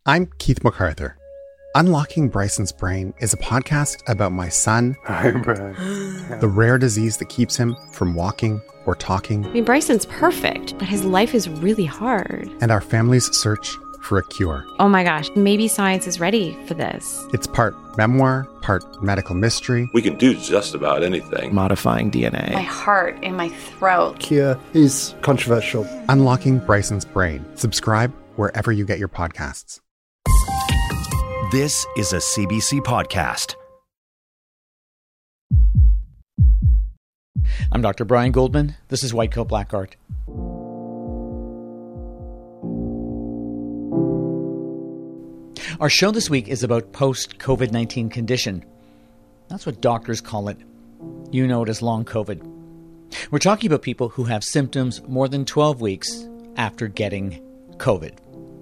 I'm Keith MacArthur. Unlocking Bryson's Brain is a podcast about my son, Hi, Bryce. the rare disease that keeps him from walking or talking, I mean, Bryson's perfect, but his life is really hard. and our family's search for a cure. Oh my gosh, maybe science is ready for this. It's part memoir, part medical mystery. We can do just about anything. Modifying DNA. My heart in my throat. Cure is controversial. Unlocking Bryson's Brain. Subscribe wherever you get your podcasts. This is a CBC podcast. I'm Dr. Brian Goldman. This is White Coat Black Art. Our show this week is about post-COVID-19 condition. That's what doctors call it. You know it as long COVID. We're talking about people who have symptoms more than 12 weeks after getting COVID.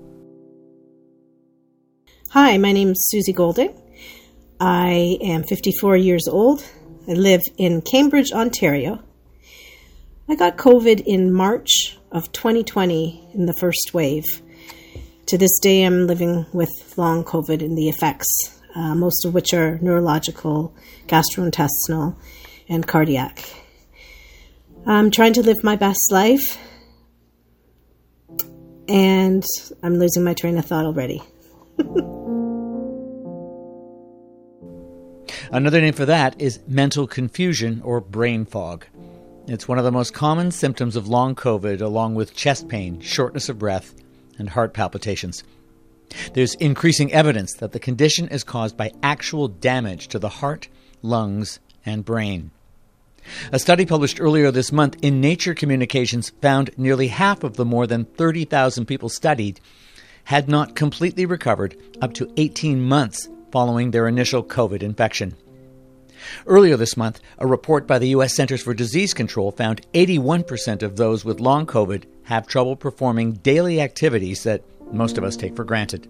Hi, my name is Susie Golding. I am 54 years old. I live in Cambridge, Ontario. I got COVID in March of 2020 in the first wave. To this day, I'm living with long COVID and the effects, most of which are neurological, gastrointestinal, and cardiac. I'm trying to live my best life, and I'm losing my train of thought already. Another name for that is mental confusion or brain fog. It's one of the most common symptoms of long COVID, along with chest pain, shortness of breath, and heart palpitations. There's increasing evidence that the condition is caused by actual damage to the heart, lungs, and brain. A study published earlier this month in Nature Communications found nearly half of the more than 30,000 people studied had not completely recovered up to 18 months following their initial COVID infection. Earlier this month, a report by the U.S. Centers for Disease Control found 81% of those with long COVID have trouble performing daily activities that most of us take for granted.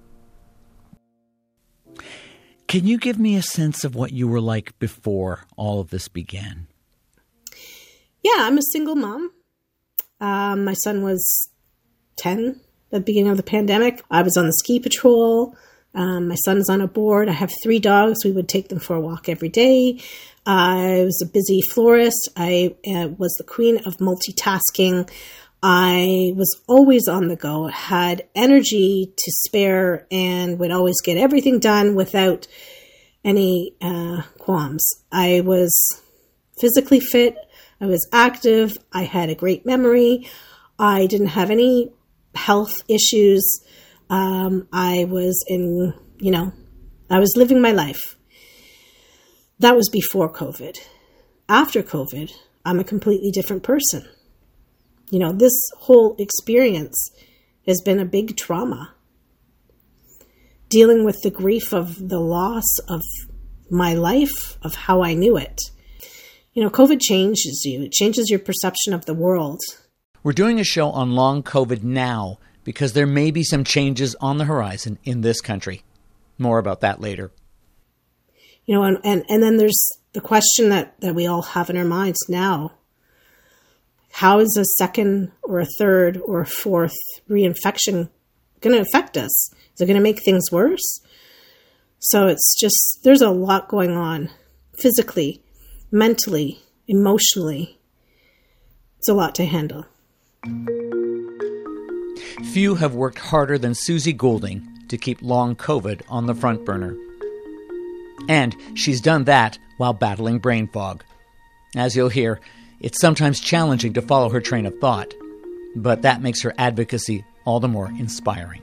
Can you give me a sense of what you were like before all of this began? Yeah, I'm a single mom. My son was 10 at the beginning of the pandemic. I was on the ski patrol. My son's on a board. I have 3 dogs. We would take them for a walk every day. I was a busy florist. I was the queen of multitasking. I was always on the go, had energy to spare, and would always get everything done without any qualms. I was physically fit. I was active. I had a great memory. I didn't have any health issues. I was I was living my life. That was before COVID. After COVID, I'm a completely different person. This whole experience has been a big trauma. Dealing with the grief of the loss of my life, of how I knew it. COVID changes you. It changes your perception of the world. We're doing a show on long COVID now because there may be some changes on the horizon in this country. More about that later. And then there's the question that we all have in our minds now. How is a second or a third or a fourth reinfection going to affect us? Is it going to make things worse? So it's just, there's a lot going on physically, mentally, emotionally. It's a lot to handle. Few have worked harder than Susie Golding to keep long COVID on the front burner. And she's done that while battling brain fog. As you'll hear, it's sometimes challenging to follow her train of thought, but that makes her advocacy all the more inspiring.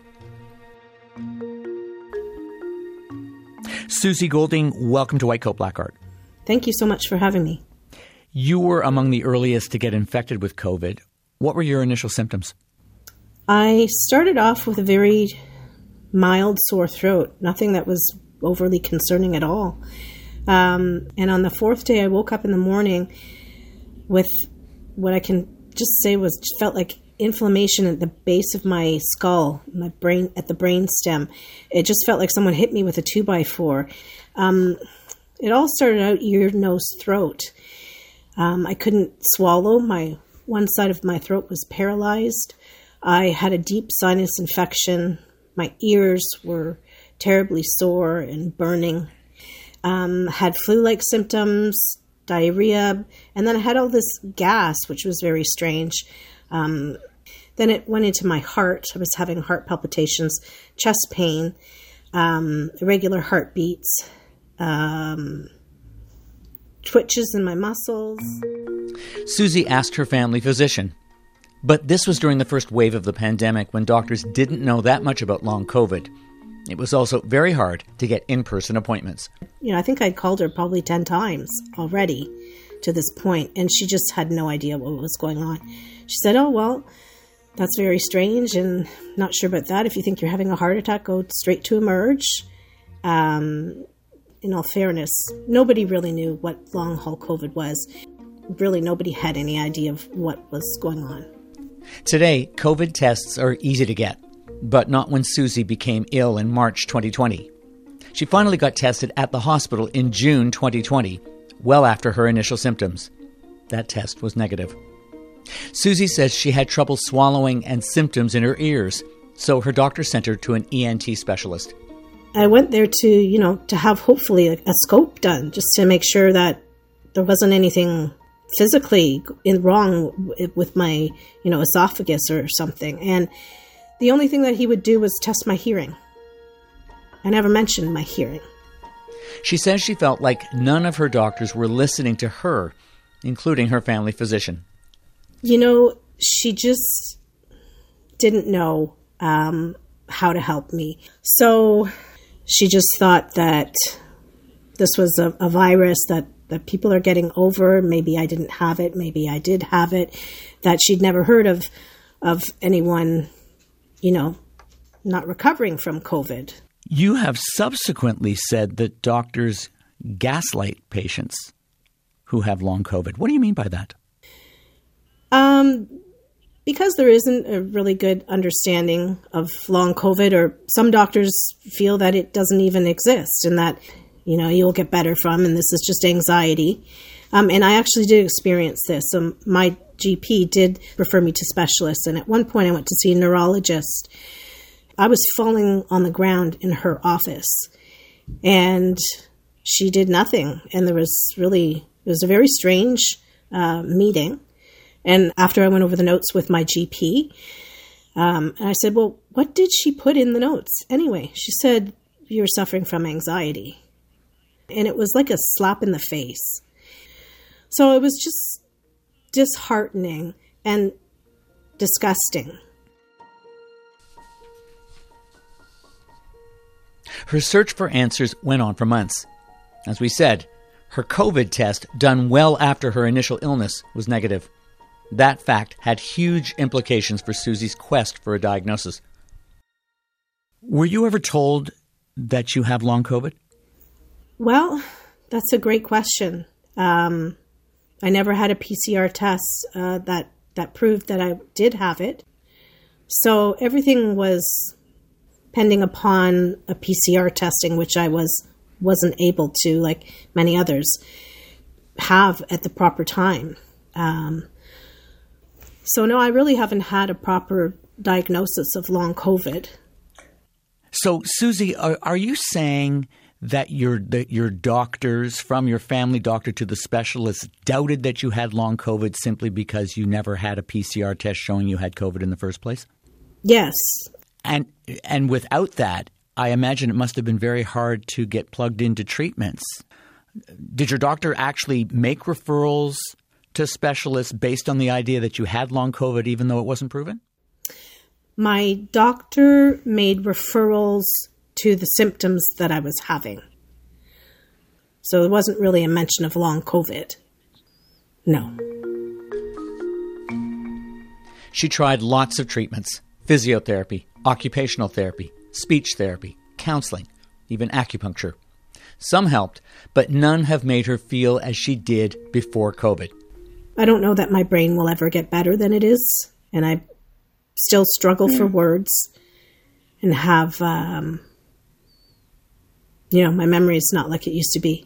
Susie Golding, welcome to White Coat Black Art. Thank you so much for having me. You were among the earliest to get infected with COVID. What were your initial symptoms? I started off with a very mild sore throat, nothing that was overly concerning at all. And on the 4th day, I woke up in the morning with what I can just say felt like inflammation at the base of my skull, my brain, at the brain stem. It just felt like someone hit me with a 2x4. It all started out ear, nose, throat. I couldn't swallow. One side of my throat was paralyzed. I had a deep sinus infection My ears were terribly sore and burning. Had flu-like symptoms, diarrhea, and then I had all this gas, which was very strange. Then it went into my heart. I was having heart palpitations, chest pain, irregular heartbeats, twitches in my muscles. Susie asked her family physician. But this was during the first wave of the pandemic when doctors didn't know that much about long COVID. It was also very hard to get in-person appointments. I think I'd called her probably 10 times already to this point, and she just had no idea what was going on. She said, "Oh, well, that's very strange and not sure about that. If you think you're having a heart attack, go straight to Emerge." In all fairness, nobody really knew what long-haul COVID was. Really, nobody had any idea of what was going on. Today, COVID tests are easy to get, but not when Susie became ill in March 2020. She finally got tested at the hospital in June 2020, well after her initial symptoms. That test was negative. Susie says she had trouble swallowing and symptoms in her ears, so her doctor sent her to an ENT specialist. I went there to have hopefully a scope done, just to make sure that there wasn't anything physically wrong with my, esophagus or something. And the only thing that he would do was test my hearing. I never mentioned my hearing. She says she felt like none of her doctors were listening to her, including her family physician. She just didn't know how to help me. So she just thought that this was a virus that people are getting over. Maybe I didn't have it. Maybe I did have it. That she'd never heard of anyone, not recovering from COVID. You have subsequently said that doctors gaslight patients who have long COVID. What do you mean by that? Because there isn't a really good understanding of long COVID, or some doctors feel that it doesn't even exist and that, you'll get better from, and this is just anxiety. And I actually did experience this. My GP did refer me to specialists, and at one point I went to see a neurologist. I was falling on the ground in her office, and she did nothing. And it was a very strange meeting. And after I went over the notes with my GP, and I said, "Well, what did she put in the notes anyway?" She said, "You're suffering from anxiety." And it was like a slap in the face. So it was just disheartening and disgusting. Her search for answers went on for months. As we said, her COVID test, done well after her initial illness, was negative. That fact had huge implications for Susie's quest for a diagnosis. Were you ever told that you have long COVID? Well, that's a great question. I never had a PCR test that proved that I did have it. So everything was pending upon a PCR testing, which I wasn't able to, like many others, have at the proper time. So no, I really haven't had a proper diagnosis of long COVID. So, Susie, are you saying that your doctors, from your family doctor to the specialist, doubted that you had long COVID simply because you never had a PCR test showing you had COVID in the first place? Yes. And without that, I imagine it must have been very hard to get plugged into treatments. Did your doctor actually make referrals to specialists based on the idea that you had long COVID, even though it wasn't proven? My doctor made referrals to the symptoms that I was having. So it wasn't really a mention of long COVID. No. She tried lots of treatments: physiotherapy, occupational therapy, speech therapy, counseling, even acupuncture. Some helped, but none have made her feel as she did before COVID. I don't know that my brain will ever get better than it is, and I still struggle for words and have, my memory is not like it used to be.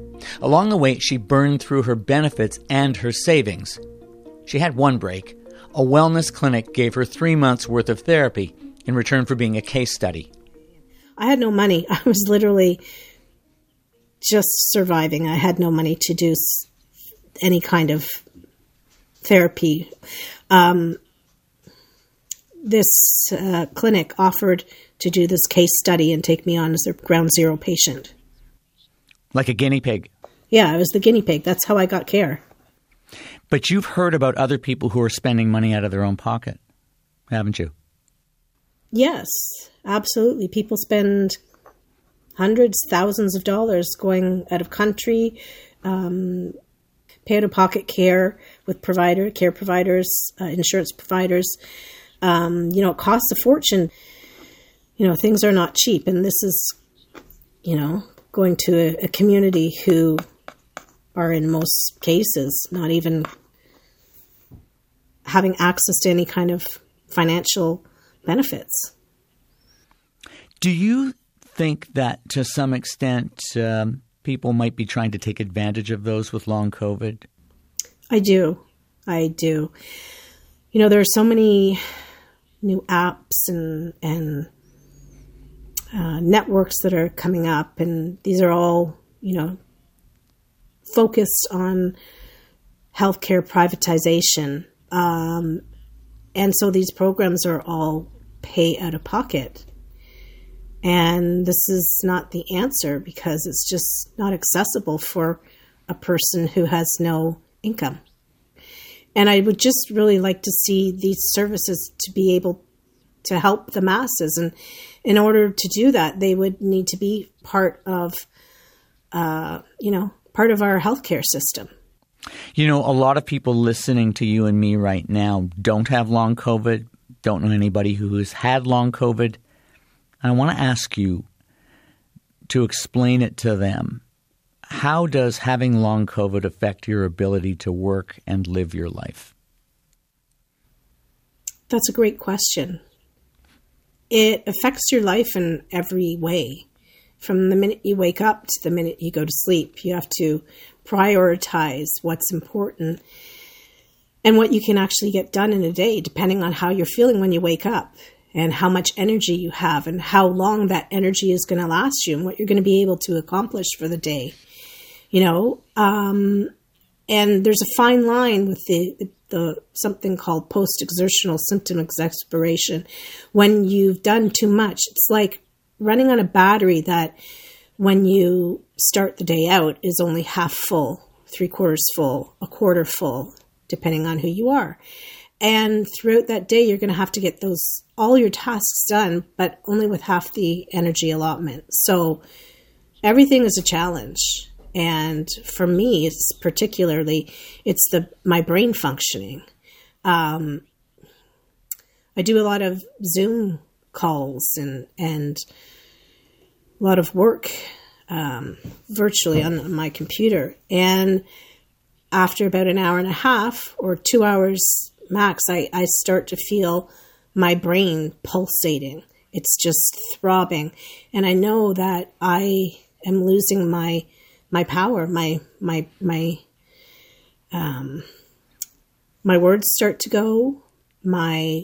Along the way, she burned through her benefits and her savings. She had one break. a wellness clinic gave her 3 months' worth of therapy in return for being a case study. I had no money. I was literally just surviving. I had no money to do any kind of therapy. This clinic offered to do this case study and take me on as their ground zero patient. Like a guinea pig. Yeah, I was the guinea pig. That's how I got care. But you've heard about other people who are spending money out of their own pocket, haven't you? Yes, absolutely. People spend hundreds, thousands of dollars going out of country, pay out-of-pocket care with care providers, insurance providers. It costs a fortune. Things are not cheap. And this is, going to a community who are in most cases not even having access to any kind of financial benefits. Do you think that to some extent people might be trying to take advantage of those with long COVID? I do. There are so many new apps and networks that are coming up, and these are all, focused on healthcare privatization. And so these programs are all pay out of pocket. And this is not the answer because it's just not accessible for a person who has no income. And I would just really like to see these services to be able to help the masses. And in order to do that, they would need to be part of our healthcare system. A lot of people listening to you and me right now don't have long COVID, don't know anybody who has had long COVID. I want to ask you to explain it to them. How does having long COVID affect your ability to work and live your life? That's a great question. It affects your life in every way. From the minute you wake up to the minute you go to sleep, you have to prioritize what's important and what you can actually get done in a day, depending on how you're feeling when you wake up and how much energy you have and how long that energy is going to last you and what you're going to be able to accomplish for the day. And there's a fine line with the something called post-exertional symptom exasperation. When you've done too much, it's like running on a battery that when you start the day out is only half full, 3/4 full, a quarter full, depending on who you are. And throughout that day, you're going to have to get all your tasks done, but only with half the energy allotment. So everything is a challenge. And for me, it's my brain functioning. I do a lot of Zoom calls and a lot of work virtually on my computer. And after about an hour and a half or 2 hours max, I start to feel my brain pulsating. It's just throbbing. And I know that I am losing my power, my words start to go, my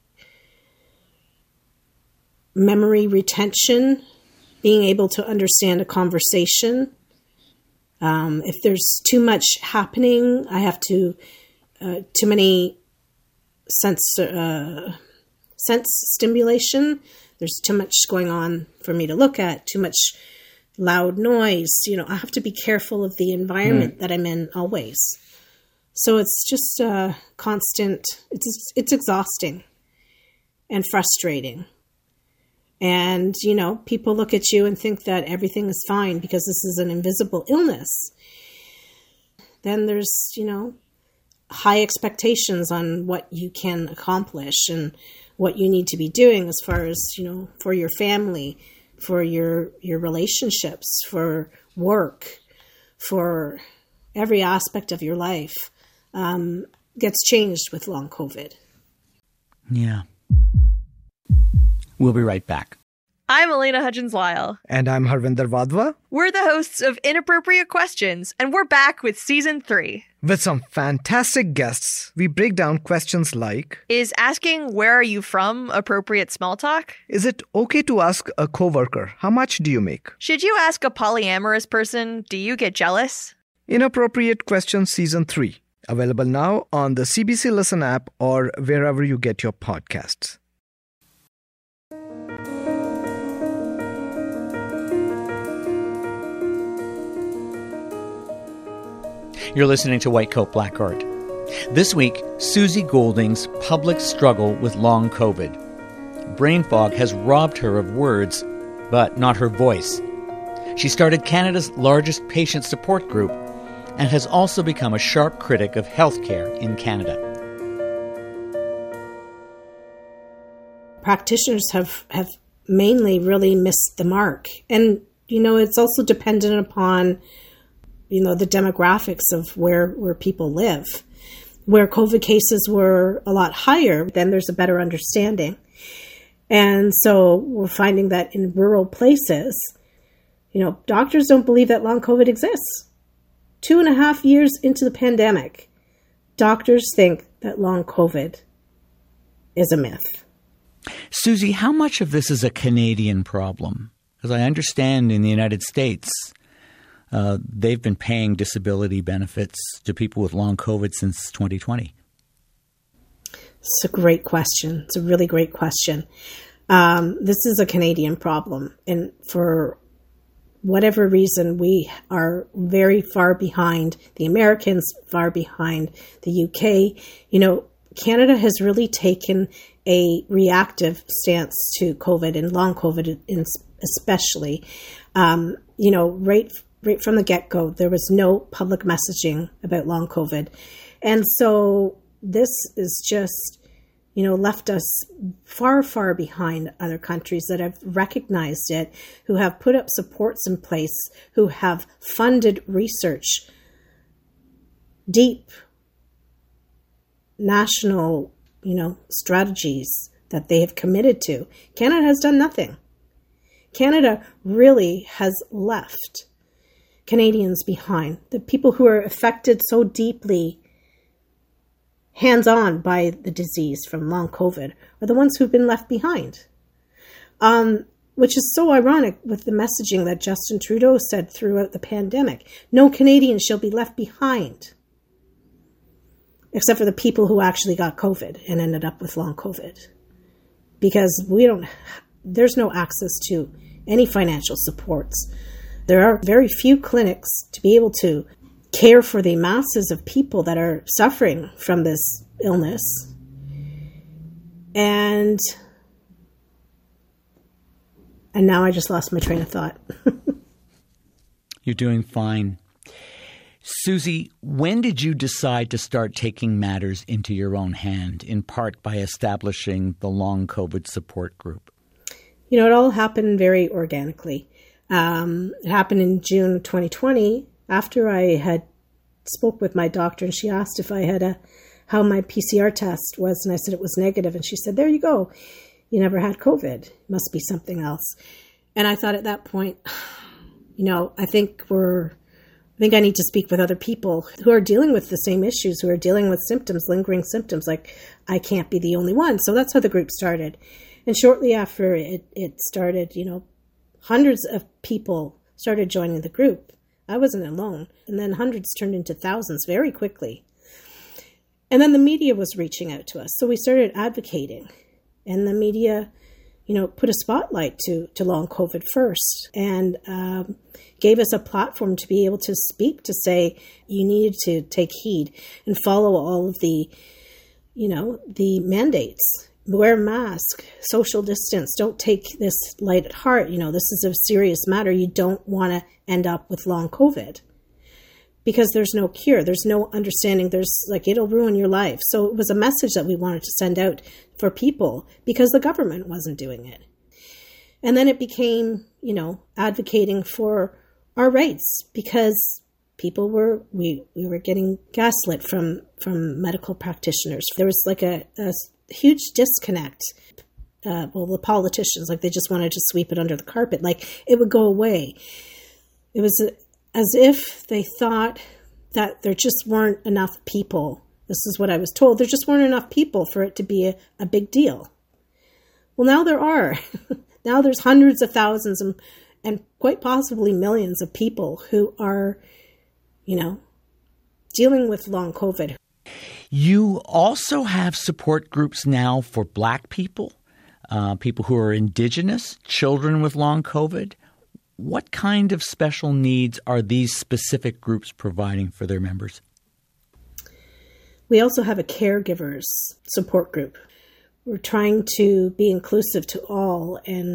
memory retention, being able to understand a conversation. If there's too much happening, I have too many sense stimulation. There's too much going on for me to look at, too much loud noise. I have to be careful of the environment that I'm in always. So it's just constant. It's exhausting and frustrating. And, people look at you and think that everything is fine because this is an invisible illness. Then there's, high expectations on what you can accomplish and what you need to be doing as far as, for your family, for your relationships, for work, for every aspect of your life gets changed with long COVID. Yeah. We'll be right back. I'm Elena Hudgens-Lyle. And I'm Harvinder Vadva. We're the hosts of Inappropriate Questions, and we're back with Season 3. With some fantastic guests, we break down questions like... Is asking where are you from appropriate small talk? Is it okay to ask a coworker, how much do you make? Should you ask a polyamorous person, do you get jealous? Inappropriate Questions Season 3. Available now on the CBC Listen app or wherever you get your podcasts. You're listening to White Coat Black Art. This week, Susie Golding's public struggle with long COVID. Brain fog has robbed her of words, but not her voice. She started Canada's largest patient support group and has also become a sharp critic of healthcare in Canada. Practitioners have mainly really missed the mark. And, it's also dependent upon the demographics of where people live. Where COVID cases were a lot higher, then there's a better understanding. And so we're finding that in rural places, doctors don't believe that long COVID exists. 2.5 years into the pandemic, doctors think that long COVID is a myth. Susie, how much of this is a Canadian problem? Because I understand in the United States, they've been paying disability benefits to people with long COVID since 2020. It's a great question. It's a really great question. This is a Canadian problem. And for whatever reason, we are very far behind the Americans, far behind the UK. Canada has really taken a reactive stance to COVID and long COVID especially. Right from the get-go, there was no public messaging about long COVID. And so this is just, left us far, far behind other countries that have recognized it, who have put up supports in place, who have funded research, deep national, strategies that they have committed to. Canada has done nothing. Canada really has left Canadians behind. The people who are affected so deeply hands-on by the disease from long COVID are the ones who've been left behind. Which is so ironic with the messaging that Justin Trudeau said throughout the pandemic. No Canadian shall be left behind, except for the people who actually got COVID and ended up with long COVID. Because there's no access to any financial supports. There are very few clinics to be able to care for the masses of people that are suffering from this illness. And now I just lost my train of thought. You're doing fine. Susie, when did you decide to start taking matters into your own hand, in part by establishing the long COVID support group? It all happened very organically. It happened in June 2020 after I had spoke with my doctor, and she asked if I had how my PCR test was, and I said it was negative, and she said, "There you go. You never had COVID. It must be something else." And I thought at that point, I think I need to speak with other people who are dealing with the same issues, who are dealing with symptoms, lingering symptoms. Like, I can't be the only one. So that's how the group started. And shortly after it started, hundreds of people started joining the group. I wasn't alone. And then hundreds turned into thousands very quickly. And then the media was reaching out to us. So we started advocating. And the media, put a spotlight to long COVID first and gave us a platform to be able to speak, to say you needed to take heed and follow all of the mandates. Wear a mask, social distance. Don't take this light at heart. This is a serious matter. You don't want to end up with long COVID because there's no cure. There's no understanding. It'll ruin your life. So it was a message that we wanted to send out for people because the government wasn't doing it. And then it became, advocating for our rights because people we were getting gaslit from medical practitioners. There was a huge disconnect. the politicians, like they just wanted to sweep it under the carpet, like it would go away. It was as if they thought that there just weren't enough people. This is what I was told. There just weren't enough people for it to be a big deal. Well, now there are. Now there's hundreds of thousands and quite possibly millions of people who are, dealing with long COVID. You also have support groups now for Black people, people who are Indigenous, children with long COVID. What kind of special needs are these specific groups providing for their members? We also have a caregivers support group. We're trying to be inclusive to all, and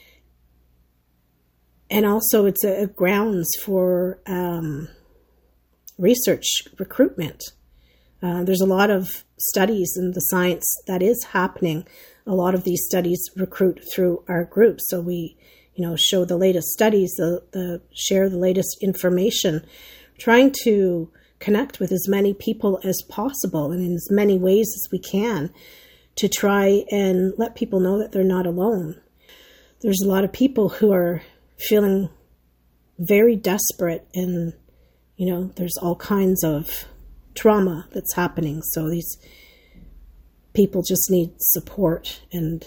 also it's a grounds for research recruitment. There's a lot of studies in the science that is happening. A lot of these studies recruit through our group. So we, show the latest studies, share the latest information, trying to connect with as many people as possible and in as many ways as we can to try and let people know that they're not alone. There's a lot of people who are feeling very desperate, and, there's all kinds of trauma that's happening. So these people just need support and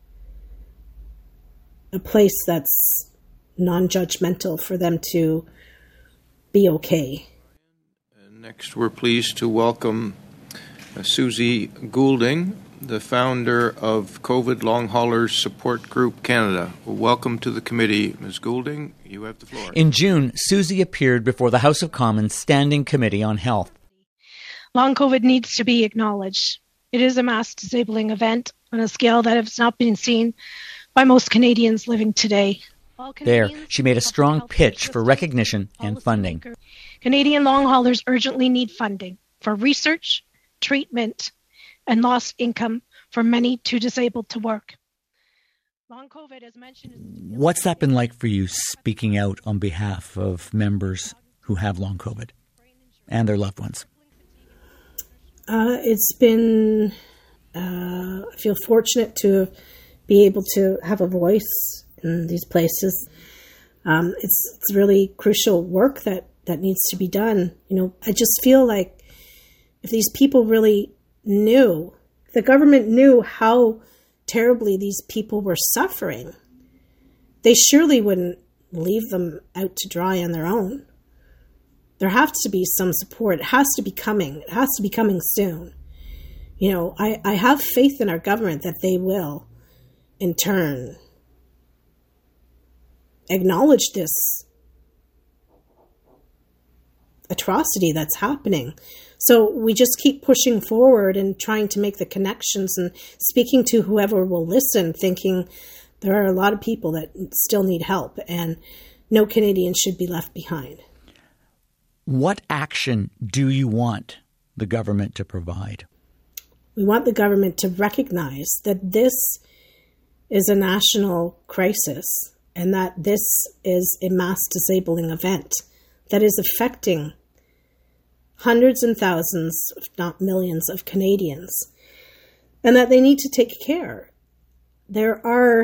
a place that's non-judgmental for them to be okay. Next, we're pleased to welcome Susie Goulding, the founder of COVID Long Haulers Support Group Canada. Welcome to the committee, Ms. Goulding. You have the floor. In June, Susie appeared before the House of Commons Standing Committee on Health. Long COVID needs to be acknowledged. It is a mass disabling event on a scale that has not been seen by most Canadians living today. There, she made a strong pitch for recognition and funding. Canadian long haulers urgently need funding for research, treatment, and lost income for many too disabled to work. Long COVID, as mentioned, what's that been like for you, speaking out on behalf of members who have long COVID and their loved ones? It's been, I feel fortunate to be able to have a voice in these places. It's really crucial work that needs to be done. I just feel like if these people really knew, the government knew how terribly these people were suffering, they surely wouldn't leave them out to dry on their own. There has to be some support. It has to be coming. It has to be coming soon. I have faith in our government that they will, in turn, acknowledge this atrocity that's happening. So we just keep pushing forward and trying to make the connections and speaking to whoever will listen, thinking there are a lot of people that still need help and no Canadian should be left behind. What action do you want the government to provide? We want the government to recognize that this is a national crisis and that this is a mass disabling event that is affecting hundreds and thousands, if not millions, of Canadians, and that they need to take care. There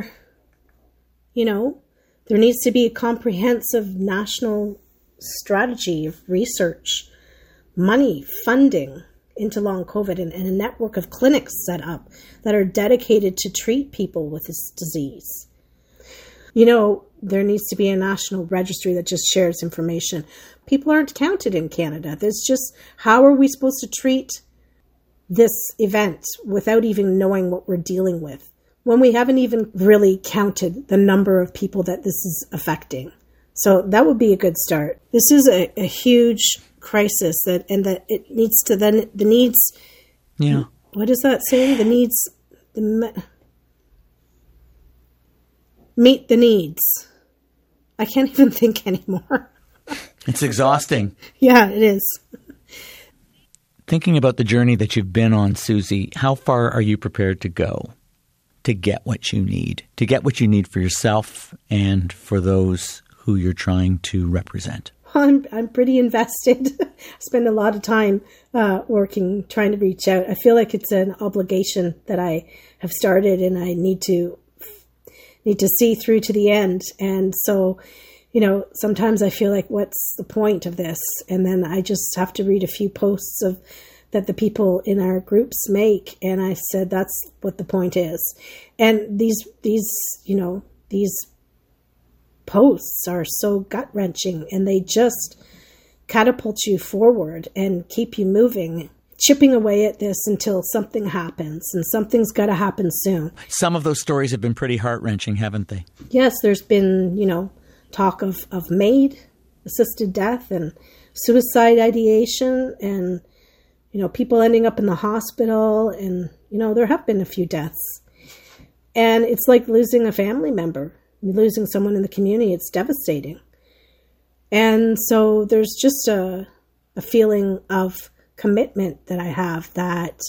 needs to be a comprehensive national strategy of research, money, funding into long COVID, and a network of clinics set up that are dedicated to treat people with this disease. There needs to be a national registry that just shares information. People aren't counted in Canada. There's just, how are we supposed to treat this event without even knowing what we're dealing with when we haven't even really counted the number of people that this is affecting? So that would be a good start. This is a huge crisis that it needs to then the needs. Yeah. What is that saying? The needs, meet the needs. I can't even think anymore. It's exhausting. Yeah, it is. Thinking about the journey that you've been on, Susie, how far are you prepared to go to get what you need? To get what you need for yourself and for those who you're trying to represent? I'm pretty invested. I spend a lot of time working, trying to reach out. I feel like it's an obligation that I have started, and I need to see through to the end. And so, sometimes I feel like, what's the point of this? And then I just have to read a few posts that the people in our groups make. And I said, that's what the point is. And these posts are so gut-wrenching, and they just catapult you forward and keep you moving, chipping away at this until something happens, and something's got to happen soon. Some of those stories have been pretty heart-wrenching, haven't they? Yes, there's been, talk of MAID, assisted death, and suicide ideation, and, people ending up in the hospital, and, there have been a few deaths. And it's like losing a family member, losing someone in the community. It's devastating. And so there's just a feeling of commitment that I have that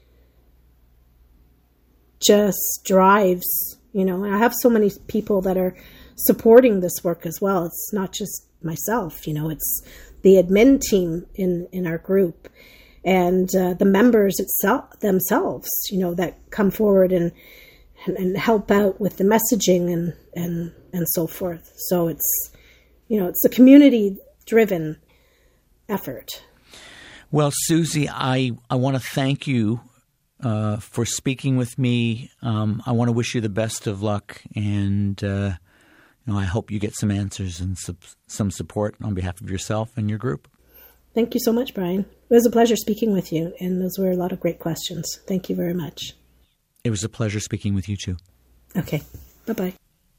just drives, and I have so many people that are supporting this work as well. It's not just myself, it's the admin team in our group, and the members themselves, that come forward and help out with the messaging and so forth. So it's, it's a community-driven effort. Well, Susie, I want to thank you for speaking with me. I want to wish you the best of luck, and I hope you get some answers and some support on behalf of yourself and your group. Thank you so much, Brian. It was a pleasure speaking with you, and those were a lot of great questions. Thank you very much. It was a pleasure speaking with you, too. Okay. Bye-bye.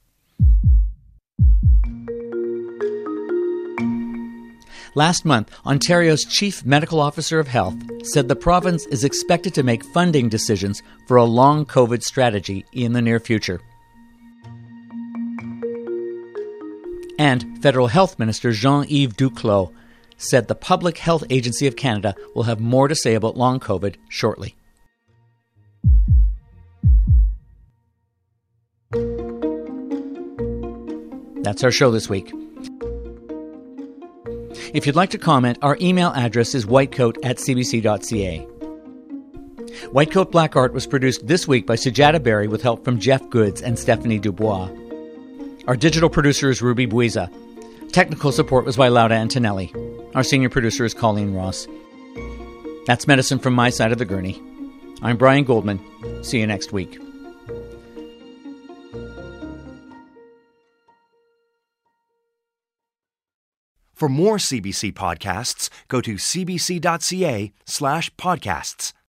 Last month, Ontario's Chief Medical Officer of Health said the province is expected to make funding decisions for a long COVID strategy in the near future. And Federal Health Minister Jean-Yves Duclos said the Public Health Agency of Canada will have more to say about long COVID shortly. That's our show this week. If you'd like to comment, our email address is whitecoat@cbc.ca. Whitecoat Black Art was produced this week by Sujata Berry with help from Jeff Goods and Stephanie Dubois. Our digital producer is Ruby Buiza. Technical support was by Laura Antonelli. Our senior producer is Colleen Ross. That's medicine from my side of the gurney. I'm Brian Goldman. See you next week. For more CBC podcasts, go to cbc.ca/podcasts.